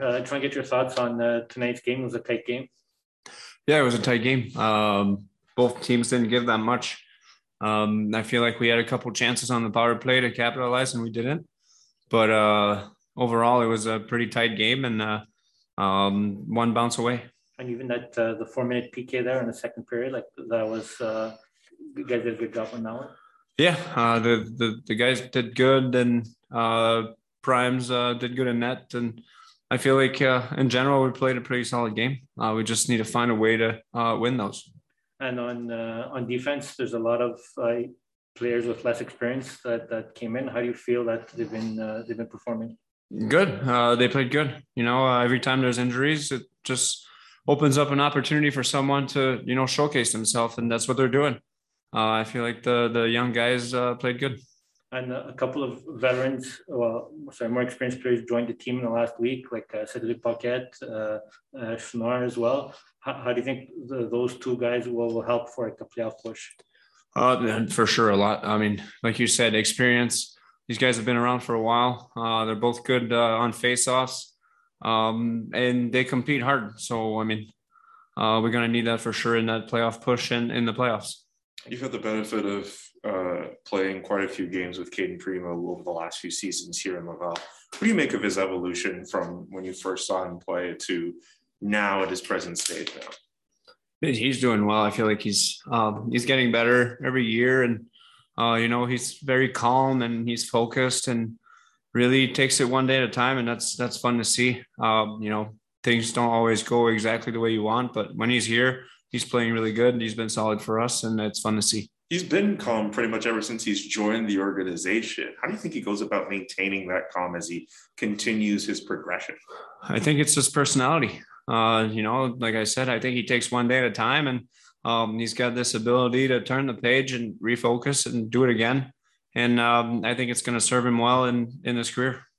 Try and get your thoughts on tonight's game. It was a tight game. Yeah, it was a tight game. Both teams didn't give that much. I feel like we had a couple chances on the power play to capitalize, and we didn't. But overall, it was a pretty tight game, and one bounce away. And even that the 4-minute PK there in the second period, like that was you guys did a good job on that one. Yeah, the guys did good, and Primes did good in net, and I feel like in general we played a pretty solid game. We just need to find a way to win those. And on defense, there's a lot of players with less experience that came in. How do you feel that they've been performing? Good. They played good. Every time there's injuries, it just opens up an opportunity for someone to showcase themselves, and that's what they're doing. I feel like the young guys played good. And a couple of veterans, more experienced players joined the team in the last week, like Cedric Paquette, Schnarr as well. How do you think those two guys will help for a playoff push? For sure, a lot. I mean, like you said, experience. These guys have been around for a while. They're both good on face-offs, and they compete hard. So, I mean, we're going to need that for sure in that playoff push and in the playoffs. You've had the benefit of playing quite a few games with Cayden Primeau over the last few seasons here in Laval. What do you make of his evolution from when you first saw him play to now at his present stage now? He's doing well. I feel like he's getting better every year, and he's very calm and he's focused and really takes it one day at a time, and that's fun to see. Things don't always go exactly the way you want, but when he's here, he's playing really good. He's been solid for us, and it's fun to see. He's been calm pretty much ever since he's joined the organization. How do you think he goes about maintaining that calm as he continues his progression? I think it's his personality. Like I said, I think he takes one day at a time, and he's got this ability to turn the page and refocus and do it again. And I think it's going to serve him well in his career.